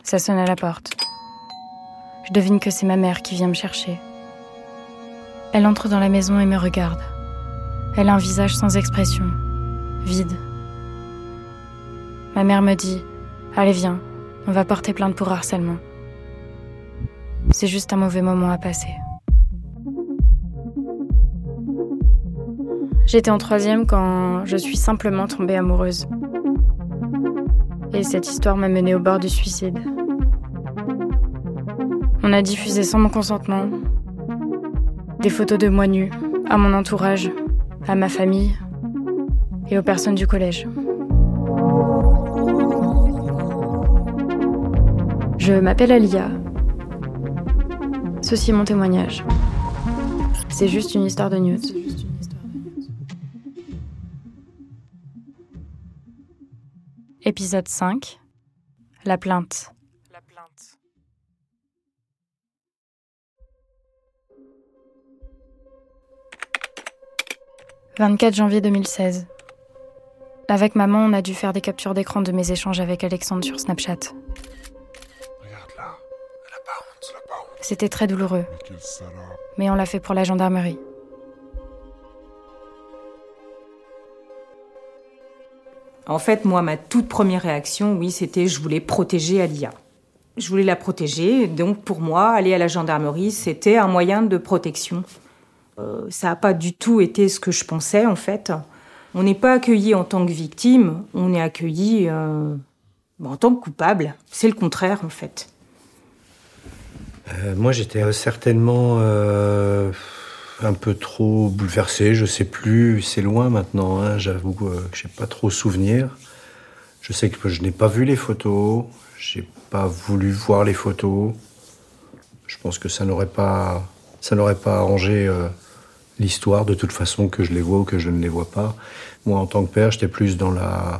Ça sonne à la porte. Je devine que c'est ma mère qui vient me chercher. Elle entre dans la maison et me regarde. Elle a un visage sans expression, vide. Ma mère me dit « Allez, viens, on va porter plainte pour harcèlement. » C'est juste un mauvais moment à passer. J'étais en 3e quand je suis simplement tombée amoureuse. Et cette histoire m'a menée au bord du suicide. On a diffusé sans mon consentement des photos de moi nue à mon entourage, à ma famille et aux personnes du collège. Je m'appelle Alia. Ceci est mon témoignage. C'est juste une histoire de news. Épisode 5. La plainte. 24 janvier 2016. Avec maman, on a dû faire des captures d'écran de mes échanges avec Alexandre sur Snapchat. Regarde là, elle a pas honte. C'était très douloureux, mais on l'a fait pour la gendarmerie. En fait, moi, ma toute première réaction, oui, c'était je voulais protéger Alia. Je voulais la protéger, donc pour moi, aller à la gendarmerie, c'était un moyen de protection. Ça n'a pas du tout été ce que je pensais, en fait. On n'est pas accueilli en tant que victime, on est accueilli en tant que coupable. C'est le contraire, en fait. Moi, j'étais certainement un peu trop bouleversé, je sais plus, c'est loin maintenant, hein, j'avoue que j'ai pas trop souvenir. Je sais que je n'ai pas vu les photos, j'ai pas voulu voir les photos. Je pense que ça n'aurait pas arrangé l'histoire de toute façon, que je les vois ou que je ne les vois pas. Moi, en tant que père, j'étais plus dans la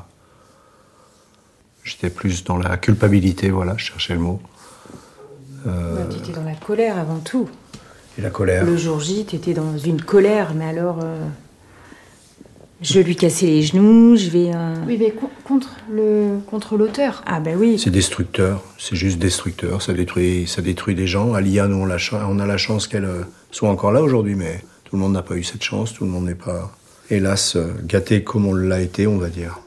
culpabilité, voilà, je cherchais le mot. Tu étais dans la colère avant tout. Et la colère. Le jour J, tu étais dans une colère, mais alors... je vais lui casser les genoux, je vais... Oui, mais contre l'auteur. Ah ben oui. C'est destructeur, c'est juste destructeur, ça détruit des gens. Alia, nous, on a la chance qu'elle soit encore là aujourd'hui, mais tout le monde n'a pas eu cette chance, tout le monde n'est pas, hélas, gâté comme on l'a été, on va dire.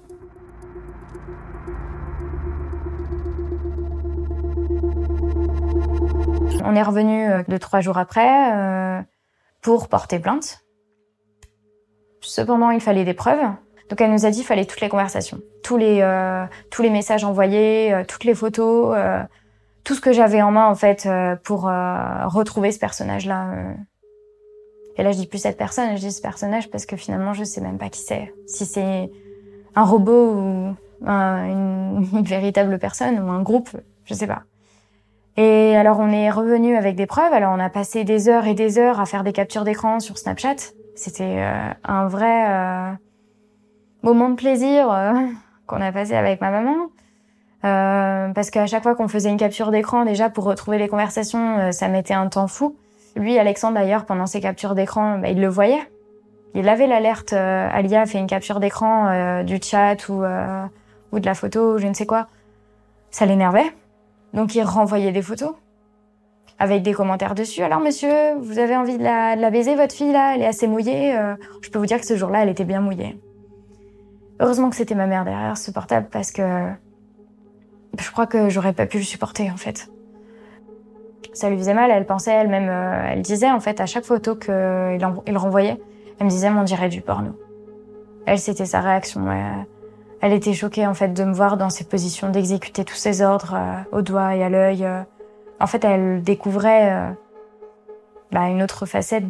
On est revenu 2-3 jours après pour porter plainte. Cependant, il fallait des preuves. Donc elle nous a dit qu'il fallait toutes les conversations, tous les messages envoyés, toutes les photos, tout ce que j'avais en main en fait pour retrouver ce personnage-là. Et là, je dis plus cette personne, je dis ce personnage parce que finalement, je sais même pas qui c'est. Si c'est un robot ou une véritable personne ou un groupe, je sais pas. Et alors, on est revenu avec des preuves. Alors, on a passé des heures et des heures à faire des captures d'écran sur Snapchat. C'était un vrai moment de plaisir qu'on a passé avec ma maman. Parce qu'à chaque fois qu'on faisait une capture d'écran, déjà, pour retrouver les conversations, ça mettait un temps fou. Lui, Alexandre, d'ailleurs, pendant ses captures d'écran, il le voyait. Il avait l'alerte, Alia a fait une capture d'écran du chat ou de la photo, ou je ne sais quoi. Ça l'énervait. Donc, il renvoyait des photos avec des commentaires dessus. Alors, monsieur, vous avez envie de la baiser, votre fille, là? Elle est assez mouillée. Je peux vous dire que ce jour-là, elle était bien mouillée. Heureusement que c'était ma mère derrière ce portable parce que je crois que j'aurais pas pu le supporter, en fait. Ça lui faisait mal, elle pensait elle-même, elle disait, en fait, à chaque photo qu'il renvoyait, elle me disait, on dirait du porno. Elle, c'était sa réaction. Elle était choquée, en fait, de me voir dans ces positions, d'exécuter tous ses ordres au doigt et à l'œil. En fait, elle découvrait une autre facette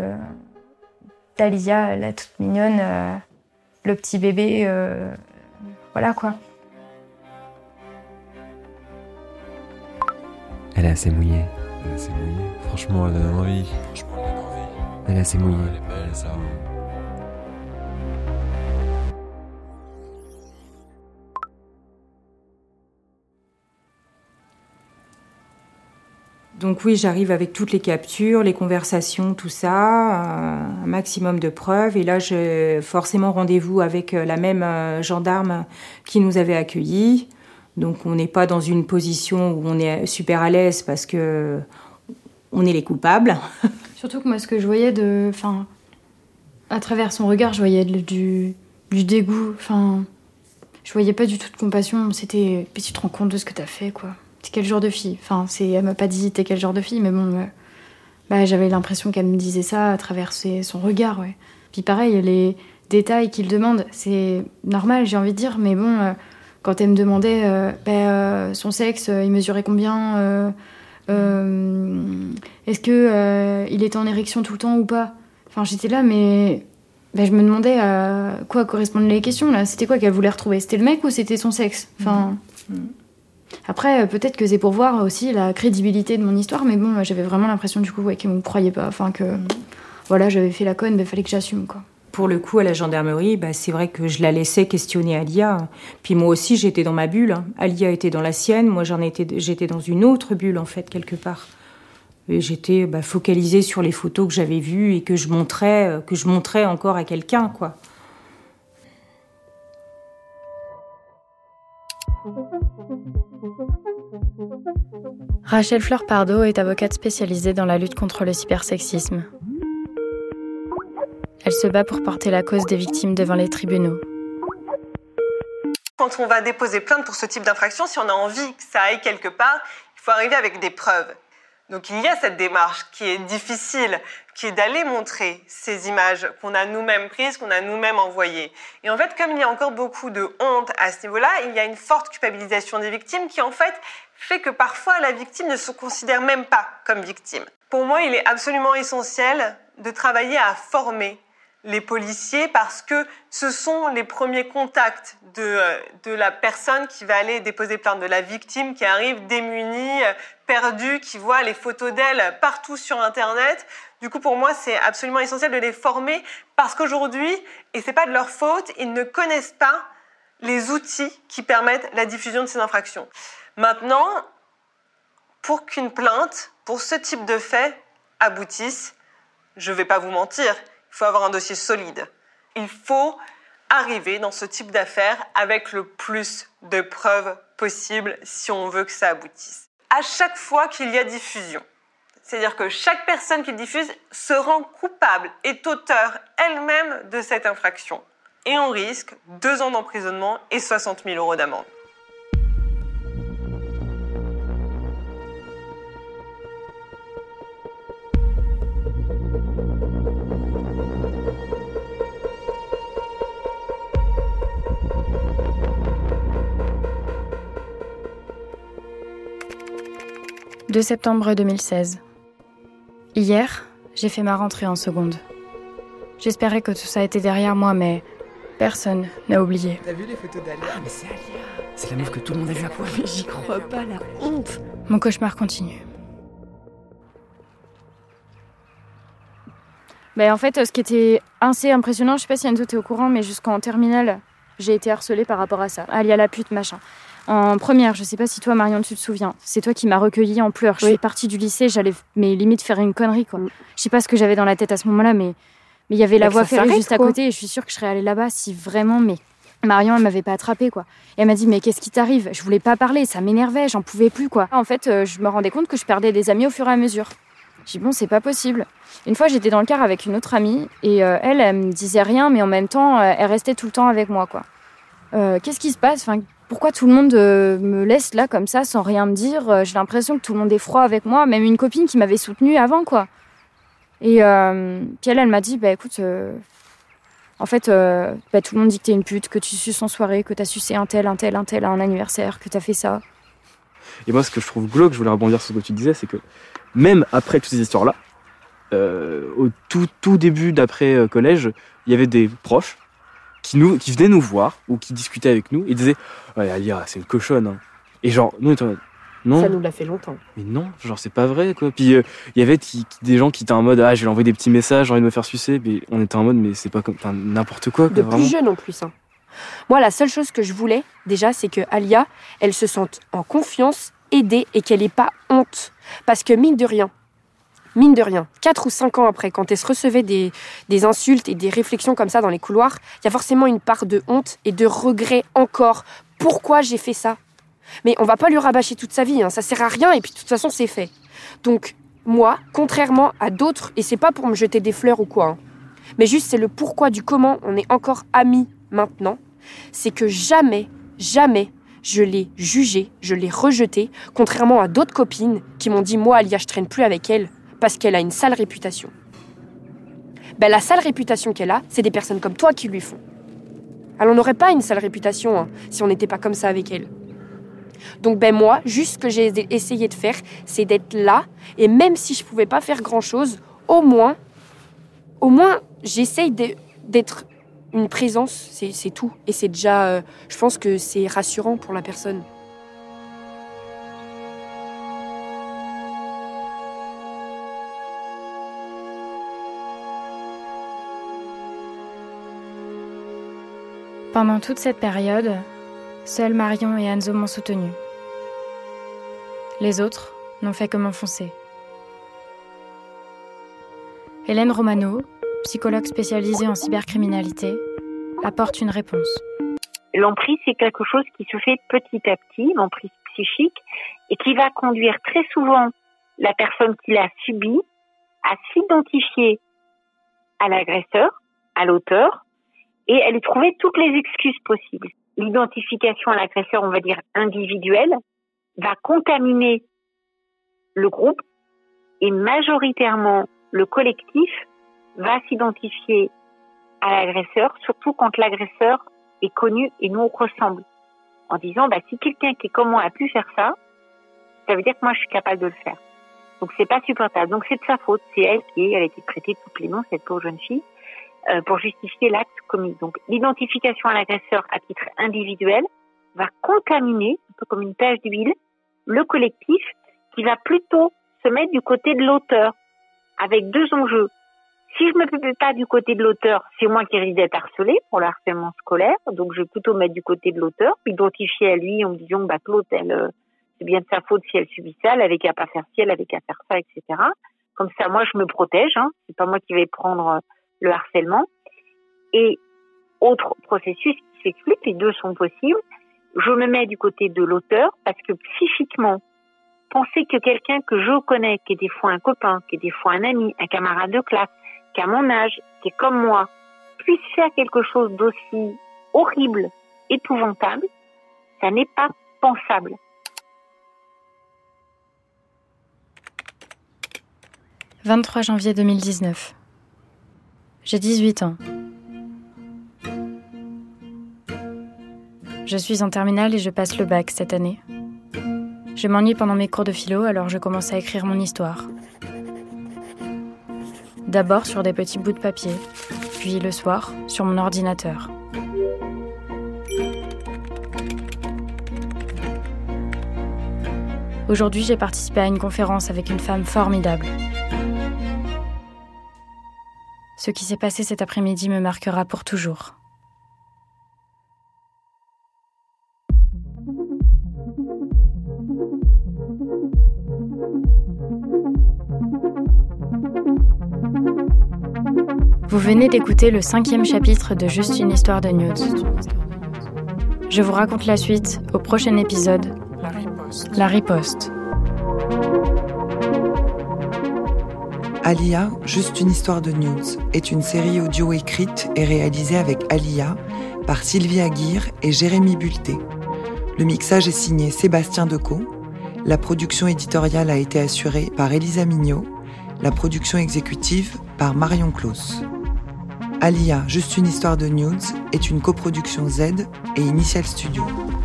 d'Alia, la toute mignonne, le petit bébé, voilà quoi. Elle est assez mouillée. Franchement, elle donne envie. Elle est assez mouillée. Elle est belle, ça. Donc oui, j'arrive avec toutes les captures, les conversations, tout ça, un maximum de preuves. Et là, j'ai forcément rendez-vous avec la même gendarme qui nous avait accueillis. Donc on n'est pas dans une position où on est super à l'aise parce que on est les coupables. Surtout que moi, ce que je voyais à travers son regard, je voyais du dégoût. Je voyais pas du tout de compassion. C'était, puis tu te rends compte de ce que t'as fait, quoi. T'es quel genre de fille ? Elle m'a pas dit t'es quel genre de fille, mais bon, j'avais l'impression qu'elle me disait ça à travers son regard, ouais. Puis pareil, les détails qu'il demande, c'est normal, j'ai envie de dire, mais bon, quand elle me demandait son sexe, il mesurait combien, est-ce que il était en érection tout le temps ou pas ? J'étais là, mais je me demandais à quoi correspondaient les questions, là. C'était quoi qu'elle voulait retrouver ? C'était le mec ou c'était son sexe ? Après, peut-être que c'est pour voir aussi la crédibilité de mon histoire, mais bon, j'avais vraiment l'impression du coup qu'ils ne me croyaient pas, que voilà, j'avais fait la conne, il fallait que j'assume, quoi. Pour le coup, à la gendarmerie, c'est vrai que je la laissais questionner Alia. Puis moi aussi, j'étais dans ma bulle. Alia était dans la sienne, moi j'étais dans une autre bulle, en fait, quelque part. Et j'étais focalisée sur les photos que j'avais vues et que je montrais encore à quelqu'un, quoi. Rachel Fleur-Pardo est avocate spécialisée dans la lutte contre le cybersexisme. Elle se bat pour porter la cause des victimes devant les tribunaux. Quand on va déposer plainte pour ce type d'infraction, si on a envie que ça aille quelque part, il faut arriver avec des preuves. Donc il y a cette démarche qui est difficile, qui est d'aller montrer ces images qu'on a nous-mêmes prises, qu'on a nous-mêmes envoyées. Et en fait, comme il y a encore beaucoup de honte à ce niveau-là, il y a une forte culpabilisation des victimes qui en fait que parfois la victime ne se considère même pas comme victime. Pour moi, il est absolument essentiel de travailler à former les policiers parce que ce sont les premiers contacts de la personne qui va aller déposer plainte, de la victime qui arrive démunie, perdue, qui voit les photos d'elle partout sur Internet. Du coup, pour moi, c'est absolument essentiel de les former parce qu'aujourd'hui, et c'est pas de leur faute, ils ne connaissent pas les outils qui permettent la diffusion de ces infractions. Maintenant, pour qu'une plainte, pour ce type de fait, aboutisse, je vais pas vous mentir, il faut avoir un dossier solide. Il faut arriver dans ce type d'affaires avec le plus de preuves possible si on veut que ça aboutisse. À chaque fois qu'il y a diffusion, c'est-à-dire que chaque personne qui diffuse se rend coupable, est auteur elle-même de cette infraction. Et on risque 2 ans d'emprisonnement et 60 000 € d'amende. « 2 septembre 2016. Hier, j'ai fait ma rentrée en seconde. J'espérais que tout ça était derrière moi, mais personne n'a oublié. T'as vu les photos d'Alia ? Ah, mais c'est Alia. C'est la meuf que tout le monde a vue à poil. Mais j'y crois pas, la honte. Mon cauchemar continue. En fait, ce qui était assez impressionnant, je sais pas si Enzo t'es au courant, mais jusqu'en terminale, j'ai été harcelée par rapport à ça. Alia la pute, machin. En première, je sais pas si toi, Marion, tu te souviens, c'est toi qui m'as recueillie en pleurs. Je suis partie du lycée, j'allais limite faire une connerie, quoi. Je sais pas ce que j'avais dans la tête à ce moment-là, mais il y avait la voie ferrée juste à côté et je suis sûre que je serais allée là-bas si vraiment, mais Marion, elle m'avait pas attrapée, quoi. Et elle m'a dit, mais qu'est-ce qui t'arrive ? Je voulais pas parler, ça m'énervait, j'en pouvais plus, quoi. En fait, je me rendais compte que je perdais des amis au fur et à mesure. J'ai dit, bon, c'est pas possible. Une fois, j'étais dans le car avec une autre amie et elle me disait rien, mais en même temps, elle restait tout le temps avec moi, quoi. Qu'est-ce qui se passe ? Pourquoi tout le monde me laisse là comme ça sans rien me dire ? J'ai l'impression que tout le monde est froid avec moi, même une copine qui m'avait soutenue avant, quoi. Et puis elle m'a dit, écoute, en fait, tout le monde dit que t'es une pute, que tu suces en soirée, que t'as sucé un tel à un anniversaire, que t'as fait ça. Et moi, ce que je trouve glauque, je voulais rebondir sur ce que tu disais, c'est que même après toutes ces histoires-là, au tout début d'après collège, il y avait des proches qui venaient nous voir ou qui discutaient avec nous et disaient « Ouais, Alia, c'est une cochonne. Hein. » Et genre, nous, on était en mode « Non. » Ça nous l'a fait longtemps. Mais non, genre, c'est pas vrai, quoi. Puis il y avait des gens qui étaient en mode « Ah, je vais lui envoyer des petits messages, j'ai envie de me faire sucer. » Mais on était en mode « Mais c'est pas comme n'importe quoi. » De plus jeune en plus. Hein. Moi, la seule chose que je voulais, déjà, c'est que Alia, elle se sente en confiance, aidée et qu'elle ait pas honte. Parce que mine de rien, 4 ou 5 ans après, quand elle se recevait des insultes et des réflexions comme ça dans les couloirs, il y a forcément une part de honte et de regret encore. Pourquoi j'ai fait ça ? Mais on va pas lui rabâcher toute sa vie, hein. Ça sert à rien et puis de toute façon c'est fait. Donc moi, contrairement à d'autres, et c'est pas pour me jeter des fleurs ou quoi, hein, mais juste c'est le pourquoi du comment on est encore amis maintenant, c'est que jamais je l'ai jugée, je l'ai rejetée, contrairement à d'autres copines qui m'ont dit « Moi, Alia, je traîne plus avec elle parce qu'elle a une sale réputation. » La sale réputation qu'elle a, c'est des personnes comme toi qui lui font. Alors on n'aurait pas une sale réputation hein, si on n'était pas comme ça avec elle. Donc moi, juste ce que j'ai essayé de faire, c'est d'être là, et même si je pouvais pas faire grand-chose, au moins, j'essaye d'être une présence, c'est tout. Et c'est déjà, je pense que c'est rassurant pour la personne. Pendant toute cette période, seuls Marion et Anzo m'ont soutenue. Les autres n'ont fait que m'enfoncer. Hélène Romano, psychologue spécialisée en cybercriminalité, apporte une réponse. L'emprise, c'est quelque chose qui se fait petit à petit, l'emprise psychique, et qui va conduire très souvent la personne qui l'a subie à s'identifier à l'agresseur, à l'auteur, et à lui trouver toutes les excuses possibles. L'identification à l'agresseur, on va dire individuelle, va contaminer le groupe, et majoritairement le collectif va s'identifier à l'agresseur, surtout quand l'agresseur est connu et nous on ressemble. En disant, si quelqu'un qui est comme moi a pu faire ça, ça veut dire que moi je suis capable de le faire. Donc c'est pas supportable. Donc c'est de sa faute. C'est elle a été traitée de tous les noms, cette pauvre jeune fille, pour justifier l'acte commis. Donc l'identification à l'agresseur à titre individuel va contaminer, un peu comme une tache d'huile, le collectif qui va plutôt se mettre du côté de l'auteur, avec deux enjeux. Si je me mets pas du côté de l'auteur, c'est moi qui risque d'être harcelée pour le harcèlement scolaire, donc je vais plutôt mettre du côté de l'auteur, m'identifier à lui en me disant que l'autre, c'est bien de sa faute si elle subit ça, elle avait qu'à pas faire ci, elle avait qu'à faire ça, etc. Comme ça, moi, je me protège, c'est pas moi qui vais prendre le harcèlement. Et autre processus qui s'explique, les deux sont possibles, je me mets du côté de l'auteur parce que psychiquement, penser que quelqu'un que je connais, qui est des fois un copain, qui est des fois un ami, un camarade de classe, qui a mon âge, qui est comme moi, puisse faire quelque chose d'aussi horrible, épouvantable, ça n'est pas pensable. « 23 janvier 2019. J'ai 18 ans. Je suis en terminale et je passe le bac cette année. Je m'ennuie pendant mes cours de philo, alors je commence à écrire mon histoire. D'abord sur des petits bouts de papier, puis le soir, sur mon ordinateur. Aujourd'hui, j'ai participé à une conférence avec une femme formidable. Ce qui s'est passé cet après-midi me marquera pour toujours. Vous venez d'écouter le 5e chapitre de Juste une histoire de nudes. Je vous raconte la suite au prochain épisode, La riposte. Alia, Juste une histoire de nudes, est une série audio écrite et réalisée avec Alia par Sylvie Aguirre et Jérémy Bulté. Le mixage est signé Sébastien Decaux. La production éditoriale a été assurée par Elisa Mignot. La production exécutive par Marion Claus. Alia, Juste une histoire de nudes est une coproduction Z et Initial Studio.